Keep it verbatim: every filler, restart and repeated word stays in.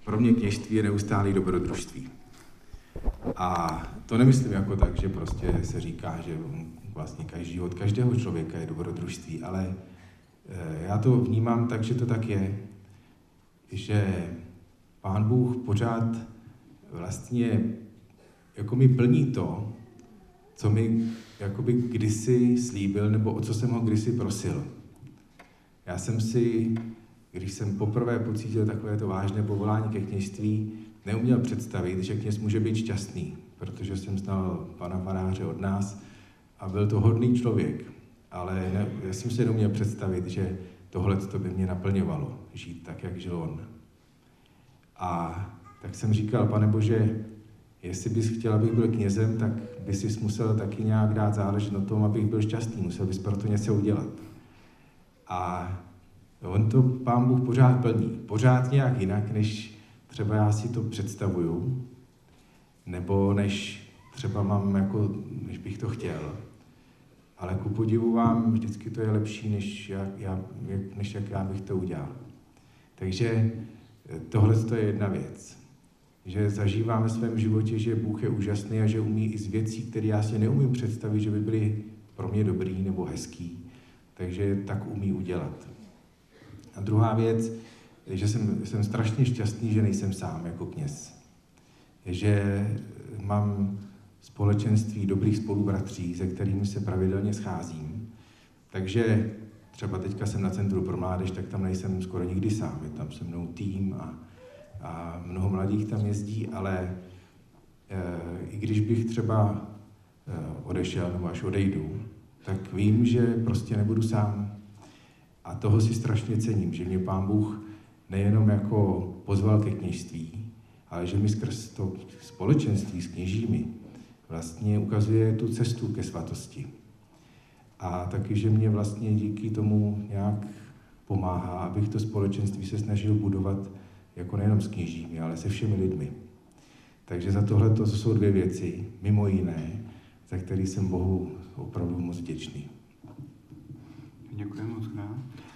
pro mě kněžství je neustálý dobrodružství. A to nemyslím jako tak, že prostě se říká, že vlastně každý život každého člověka je dobrodružství, ale já to vnímám tak, že to tak je, že Pán Bůh pořád vlastně jako mi plní to, co mi jakoby kdysi slíbil, nebo o co jsem ho kdysi prosil. Já jsem si, když jsem poprvé pocítil takové to vážné povolání ke kněžství, neuměl představit, že kněz může být šťastný, protože jsem znal pana faráře od nás a byl to hodný člověk, ale ne, já jsem si neuměl představit, že tohle to by mě naplňovalo, žít tak, jak žil on. A tak jsem říkal, Pane Bože, jestli bys chtěl, abych byl knězem, tak bys si musel taky nějak dát záležet na tom, abych byl šťastný, musel bys pro to něco udělat. A on to Pán Bůh pořád plní, pořád nějak jinak, než třeba já si to představuju, nebo než třeba mám, jako, než bych to chtěl. Ale ku podivu vám, vždycky to je lepší, než jak, já, než jak já bych to udělal. Takže tohle je jedna věc. Že zažíváme ve svém životě, že Bůh je úžasný a že umí i z věcí, které já si neumím představit, že by byly pro mě dobrý nebo hezký, takže tak umí udělat. A druhá věc, že jsem, jsem strašně šťastný, že nejsem sám jako kněz. Že mám společenství dobrých spolubratří, se kterými se pravidelně scházím. Takže třeba teďka jsem na Centru pro mládež, tak tam nejsem skoro nikdy sám. Je tam se mnou tým a, a mnoho mladých tam jezdí, ale e, i když bych třeba e, odešel nebo až odejdu, tak vím, že prostě nebudu sám. A toho si strašně cením, že mě Pán Bůh nejenom jako pozval ke kněžství, ale že mi skrz to společenství s kněžími vlastně ukazuje tu cestu ke svatosti. A taky, že mě vlastně díky tomu nějak pomáhá, abych to společenství se snažil budovat jako nejenom s kněžími, ale se všemi lidmi. Takže za tohle to jsou dvě věci, mimo jiné, za které jsem Bohu opravdu moc vděčný. Děkuji moc krát.